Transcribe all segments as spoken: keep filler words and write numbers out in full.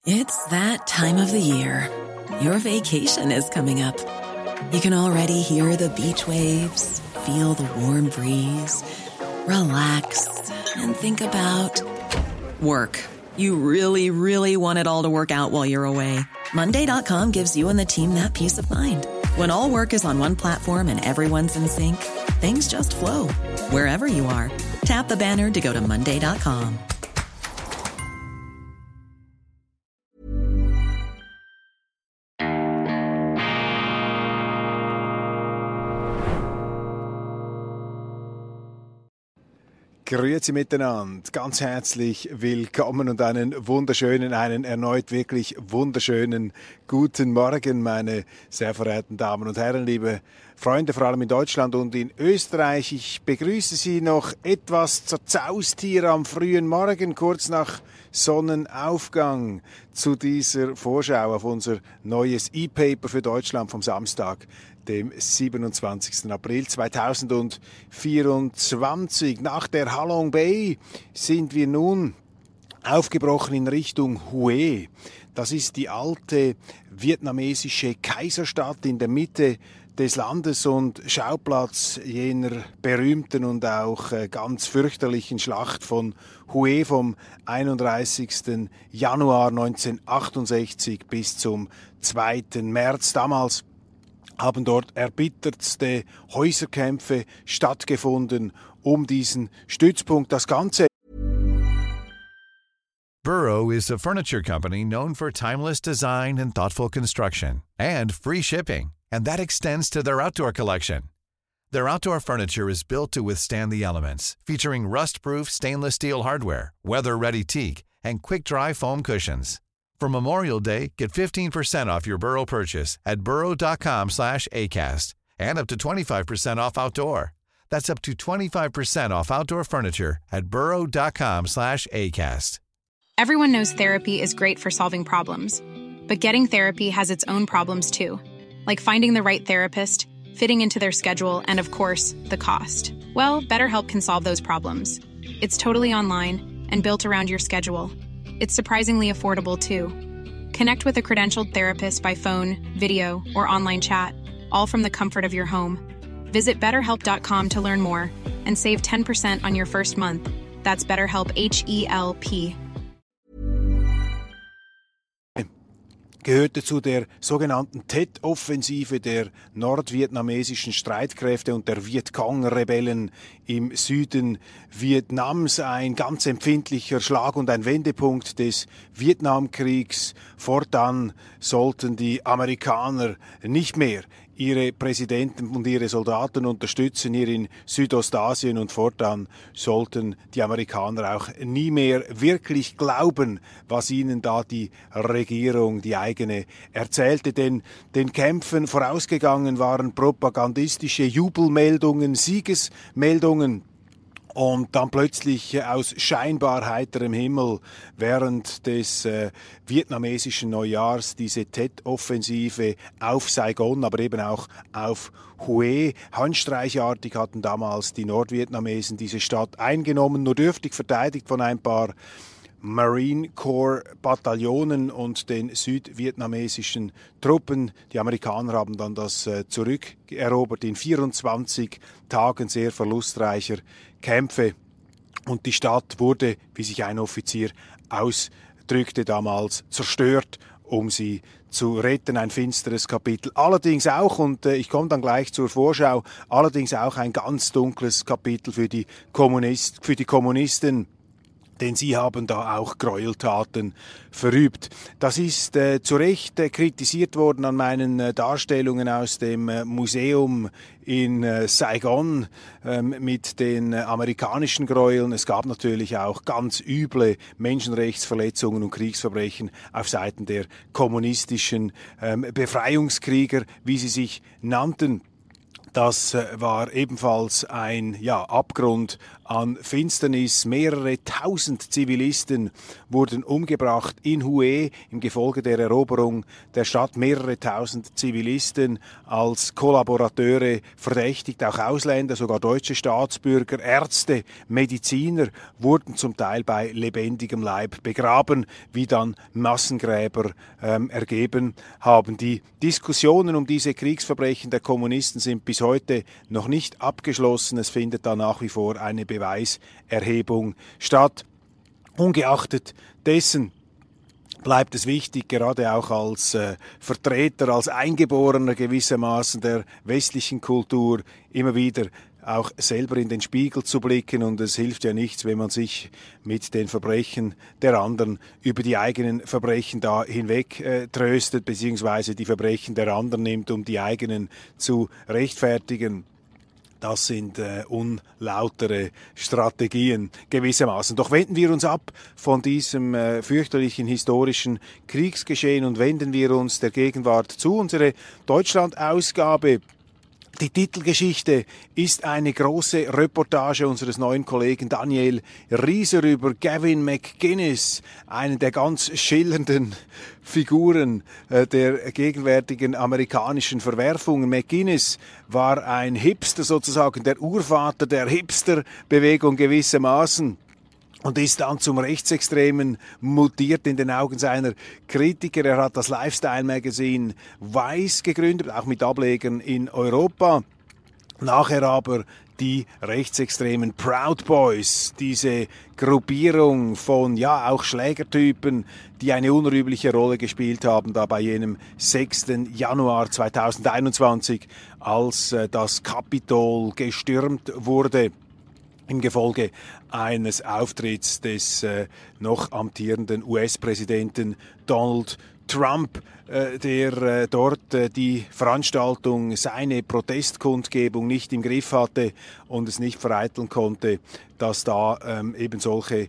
It's that time of the year. Your vacation is coming up. You can already hear the beach waves, feel the warm breeze, relax, and think about work. You really, really want it all to work out while you're away. Monday dot com gives you and the team that peace of mind. When all work is on one platform and everyone's in sync, things just flow. Wherever you are, tap the banner to go to Monday dot com. Grüezi miteinander, ganz herzlich willkommen und einen wunderschönen, einen erneut wirklich wunderschönen guten Morgen, meine sehr verehrten Damen und Herren, liebe Freunde, vor allem in Deutschland und in Österreich. Ich begrüße Sie noch etwas zerzaust hier am frühen Morgen, kurz nach Sonnenaufgang, zu dieser Vorschau auf unser neues E-Paper für Deutschland vom Samstag, dem siebenundzwanzigsten April zweitausendvierundzwanzig. Nach der Halong Bay sind wir nun aufgebrochen in Richtung Hue. Das ist die alte vietnamesische Kaiserstadt in der Mitte des Landes und Schauplatz jener berühmten und auch ganz fürchterlichen Schlacht von Hue vom einunddreißigsten Januar neunzehnhundertachtundsechzig bis zum zweiten März. Damals haben dort erbittertste Häuserkämpfe stattgefunden um diesen Stützpunkt. Das Ganze. Burrow is a furniture company known for timeless design and thoughtful construction and free shipping, and that extends to their outdoor collection. Their outdoor furniture is built to withstand the elements, featuring rust-proof stainless steel hardware, weather-ready teak, and quick-dry foam cushions. For Memorial Day, get fifteen percent off your Burrow purchase at burrow.com slash ACAST and up to twenty-five percent off outdoor. That's up to twenty-five percent off outdoor furniture at burrow.com slash ACAST. Everyone knows therapy is great for solving problems, but getting therapy has its own problems too, like finding the right therapist, fitting into their schedule, and of course, the cost. Well, BetterHelp can solve those problems. It's totally online and built around your schedule. It's surprisingly affordable, too. Connect with a credentialed therapist by phone, video, or online chat, all from the comfort of your home. Visit better help dot com to learn more and save ten percent on your first month. That's BetterHelp, H E L P. Gehörte zu der sogenannten Tet-Offensive der nordvietnamesischen Streitkräfte und der Vietcong-Rebellen im Süden Vietnams. Ein ganz empfindlicher Schlag und ein Wendepunkt des Vietnamkriegs. Fortan sollten die Amerikaner nicht mehr ihre Präsidenten und ihre Soldaten unterstützen hier in Südostasien und fortan sollten die Amerikaner auch nie mehr wirklich glauben, was ihnen da die Regierung, die eigene, erzählte. Denn den Kämpfen vorausgegangen waren propagandistische Jubelmeldungen, Siegesmeldungen. Und dann plötzlich aus scheinbar heiterem Himmel während des äh, vietnamesischen Neujahrs diese Tet-Offensive auf Saigon, aber eben auch auf Hue. Handstreichartig hatten damals die Nordvietnamesen diese Stadt eingenommen, nur dürftig verteidigt von ein paar Marine Corps Bataillonen und den südvietnamesischen Truppen. Die Amerikaner haben dann das äh, zurückerobert in vierundzwanzig Tagen sehr verlustreicher Kämpfe. Und die Stadt wurde, wie sich ein Offizier ausdrückte damals, zerstört, um sie zu retten. Ein finsteres Kapitel. Allerdings auch, und äh, ich komme dann gleich zur Vorschau, allerdings auch ein ganz dunkles Kapitel für die Kommunist, für die Kommunisten. Denn sie haben da auch Gräueltaten verübt. Das ist äh, zu Recht äh, kritisiert worden an meinen äh, Darstellungen aus dem äh, Museum in äh, Saigon ähm, mit den äh, amerikanischen Gräueln. Es gab natürlich auch ganz üble Menschenrechtsverletzungen und Kriegsverbrechen auf Seiten der kommunistischen ähm, Befreiungskrieger, wie sie sich nannten. Das war ebenfalls ein ja, Abgrund an Finsternis. Mehrere tausend Zivilisten wurden umgebracht in Hue im Gefolge der Eroberung der Stadt. Mehrere tausend Zivilisten als Kollaborateure verdächtigt, auch Ausländer, sogar deutsche Staatsbürger, Ärzte, Mediziner wurden zum Teil bei lebendigem Leib begraben, wie dann Massengräber ähm, ergeben haben. Die Diskussionen um diese Kriegsverbrechen der Kommunisten sind bis heute noch nicht abgeschlossen. Es findet da nach wie vor eine Beweiserhebung statt. Ungeachtet dessen bleibt es wichtig, gerade auch als äh, Vertreter, als Eingeborener gewissermaßen der westlichen Kultur, immer wieder auch selber in den Spiegel zu blicken, und es hilft ja nichts, wenn man sich mit den Verbrechen der anderen über die eigenen Verbrechen da hinweg äh, tröstet, beziehungsweise die Verbrechen der anderen nimmt, um die eigenen zu rechtfertigen. Das sind äh, unlautere Strategien gewissermaßen. Doch wenden wir uns ab von diesem äh, fürchterlichen historischen Kriegsgeschehen und wenden wir uns der Gegenwart zu. Unsere Deutschland-Ausgabe. Die Titelgeschichte ist eine große Reportage unseres neuen Kollegen Daniel Rieser über Gavin McInnes, einen der ganz schillernden Figuren äh, der gegenwärtigen amerikanischen Verwerfungen. McInnes war ein Hipster sozusagen, der Urvater der Hipster-Bewegung gewissermaßen. Und ist dann zum Rechtsextremen mutiert in den Augen seiner Kritiker. Er hat das Lifestyle-Magazin Vice gegründet, auch mit Ablegern in Europa. Nachher aber die rechtsextremen Proud Boys, diese Gruppierung von, ja, auch Schlägertypen, die eine unrühmliche Rolle gespielt haben, da bei jenem sechsten Januar zweitausendeinundzwanzig, als äh, das Kapitol gestürmt wurde, im Gefolge eines Auftritts des äh, noch amtierenden U S-Präsidenten Donald Trump, äh, der äh, dort äh, die Veranstaltung, seine Protestkundgebung nicht im Griff hatte und es nicht vereiteln konnte, dass da ähm, eben solche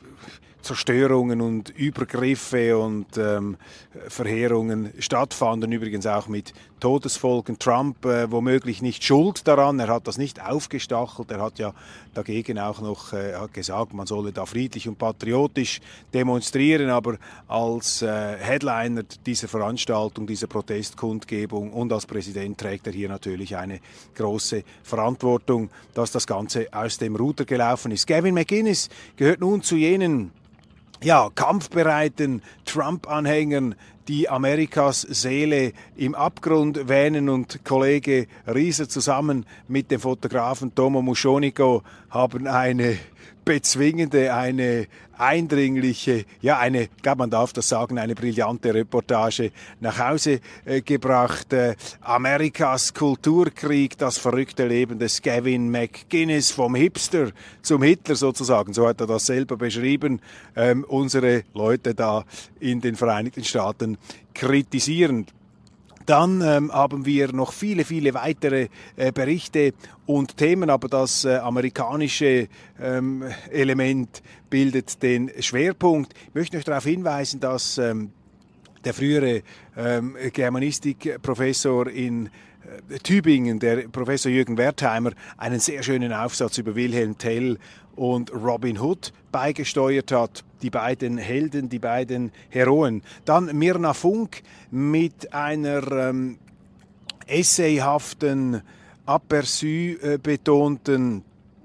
Zerstörungen und Übergriffe und ähm, Verheerungen stattfanden, übrigens auch mit Todesfolgen. Trump äh, womöglich nicht schuld daran, er hat das nicht aufgestachelt, er hat ja dagegen auch noch äh, hat gesagt, man solle da friedlich und patriotisch demonstrieren, aber als äh, Headliner dieser Veranstaltung, dieser Protestkundgebung und als Präsident trägt er hier natürlich eine große Verantwortung, dass das Ganze aus dem Ruder gelaufen ist. Gavin McInnes gehört nun zu jenen ja, kampfbereiten Trump-Anhängern, die Amerikas Seele im Abgrund wähnen, und Kollege Rieser zusammen mit dem Fotografen Tomo Muschoniko haben eine bezwingende, eine eindringliche, ja, eine, ich glaube, man darf das sagen, eine brillante Reportage nach Hause äh, gebracht. Äh, Amerikas Kulturkrieg, das verrückte Leben des Gavin McInnes, vom Hipster zum Hitler sozusagen, so hat er das selber beschrieben. Ähm, unsere Leute da in den Vereinigten Staaten kritisieren. Dann ähm, haben wir noch viele, viele weitere äh, Berichte und Themen, aber das äh, amerikanische ähm, Element bildet den Schwerpunkt. Ich möchte euch darauf hinweisen, dass ähm, der frühere ähm, Germanistikprofessor in äh, Tübingen, der Professor Jürgen Wertheimer, einen sehr schönen Aufsatz über Wilhelm Tell und Robin Hood beigesteuert hat. Die beiden Helden, die beiden Heroen. Dann Mirna Funk mit einer ähm, essayhaften, aperçu äh, betonten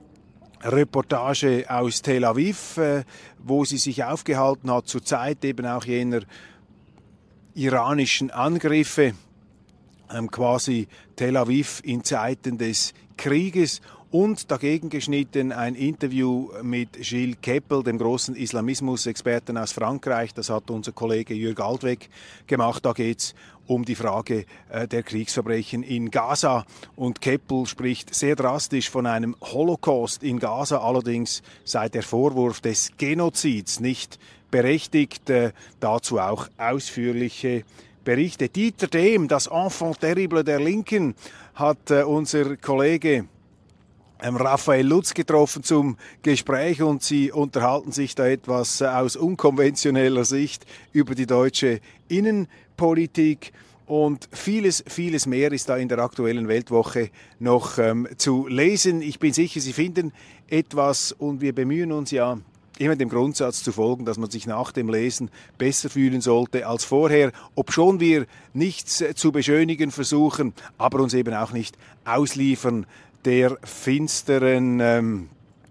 Reportage aus Tel Aviv, äh, wo sie sich aufgehalten hat, zur Zeit eben auch jener iranischen Angriffe, ähm, quasi Tel Aviv in Zeiten des Krieges. Und dagegen geschnitten ein Interview mit Gilles Keppel, dem großen Islamismus-Experten aus Frankreich. Das hat unser Kollege Jürg Altweg gemacht. Da geht's um die Frage äh, der Kriegsverbrechen in Gaza. Und Keppel spricht sehr drastisch von einem Holocaust in Gaza. Allerdings sei der Vorwurf des Genozids nicht berechtigt. Äh, dazu auch ausführliche Berichte. Dieter Dehm, das Enfant terrible der Linken, hat äh, unser Kollege Raphael Lutz getroffen zum Gespräch, und sie unterhalten sich da etwas aus unkonventioneller Sicht über die deutsche Innenpolitik. Und vieles, vieles mehr ist da in der aktuellen Weltwoche noch ähm, zu lesen. Ich bin sicher, Sie finden etwas und wir bemühen uns ja immer dem Grundsatz zu folgen, dass man sich nach dem Lesen besser fühlen sollte als vorher, obschon wir nichts äh, zu beschönigen versuchen, aber uns eben auch nicht ausliefern der finsteren ähm,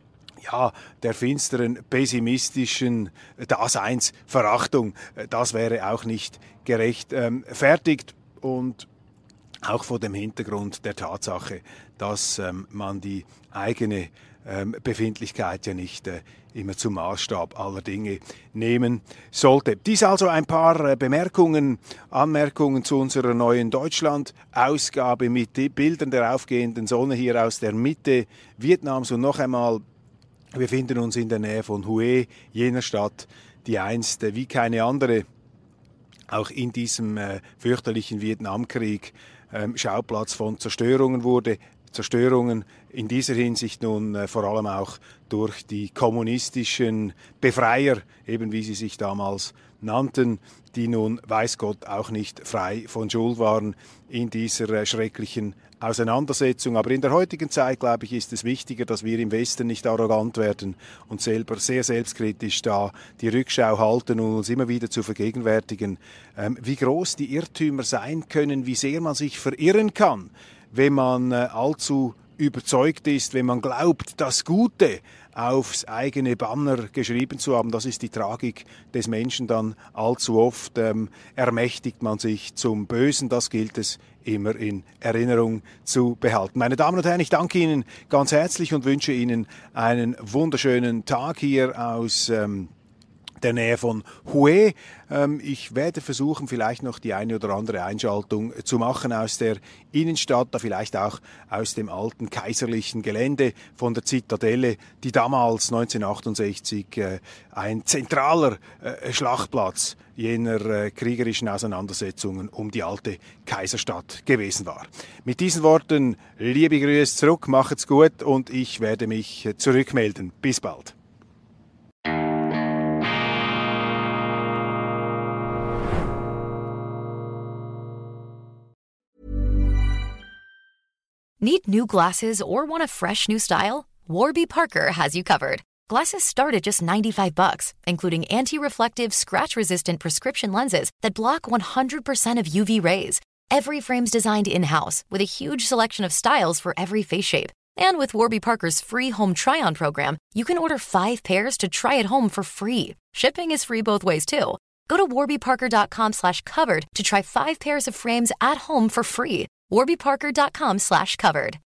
ja, der finsteren, pessimistischen Daseinsverachtung. Das wäre auch nicht gerechtfertigt ähm, und auch vor dem Hintergrund der Tatsache, dass ähm, man die eigene ähm, Befindlichkeit ja nicht äh, immer zum Maßstab aller Dinge nehmen sollte. Dies also ein paar äh, Bemerkungen, Anmerkungen zu unserer neuen Deutschland-Ausgabe mit Bildern der aufgehenden Sonne hier aus der Mitte Vietnams und noch einmal, wir befinden uns in der Nähe von Hue, jener Stadt, die einst wie keine andere auch in diesem äh, fürchterlichen Vietnamkrieg äh, Schauplatz von Zerstörungen wurde. Zerstörungen in dieser Hinsicht nun äh, vor allem auch durch die kommunistischen Befreier, eben wie sie sich damals nannten, die nun, weiß Gott, auch nicht frei von Schuld waren in dieser äh, schrecklichen Auseinandersetzung. Aber in der heutigen Zeit, glaube ich, ist es wichtiger, dass wir im Westen nicht arrogant werden und selber sehr selbstkritisch da die Rückschau halten und uns immer wieder zu vergegenwärtigen, ähm, wie groß die Irrtümer sein können, wie sehr man sich verirren kann, wenn man äh, allzu überzeugt ist, wenn man glaubt, das Gute aufs eigene Banner geschrieben zu haben. Das ist die Tragik des Menschen dann allzu oft. Ähm, ermächtigt man sich zum Bösen. Das gilt es immer in Erinnerung zu behalten. Meine Damen und Herren, ich danke Ihnen ganz herzlich und wünsche Ihnen einen wunderschönen Tag hier aus ähm, der Nähe von Hue. Ähm, ich werde versuchen, vielleicht noch die eine oder andere Einschaltung zu machen aus der Innenstadt, da vielleicht auch aus dem alten kaiserlichen Gelände von der Zitadelle, die damals neunzehnhundertachtundsechzig äh, ein zentraler äh, Schlachtplatz jener äh, kriegerischen Auseinandersetzungen um die alte Kaiserstadt gewesen war. Mit diesen Worten liebe Grüße zurück, macht's gut und ich werde mich äh, zurückmelden. Bis bald. Need new glasses or want a fresh new style? Warby Parker has you covered. Glasses start at just ninety-five bucks, including anti-reflective, scratch-resistant prescription lenses that block one hundred percent of U V rays. Every frame's designed in-house with a huge selection of styles for every face shape. And with Warby Parker's free home try-on program, you can order five pairs to try at home for free. Shipping is free both ways, too. Go to warbyparker.com slash covered to try five pairs of frames at home for free. warbyparker.com slash covered.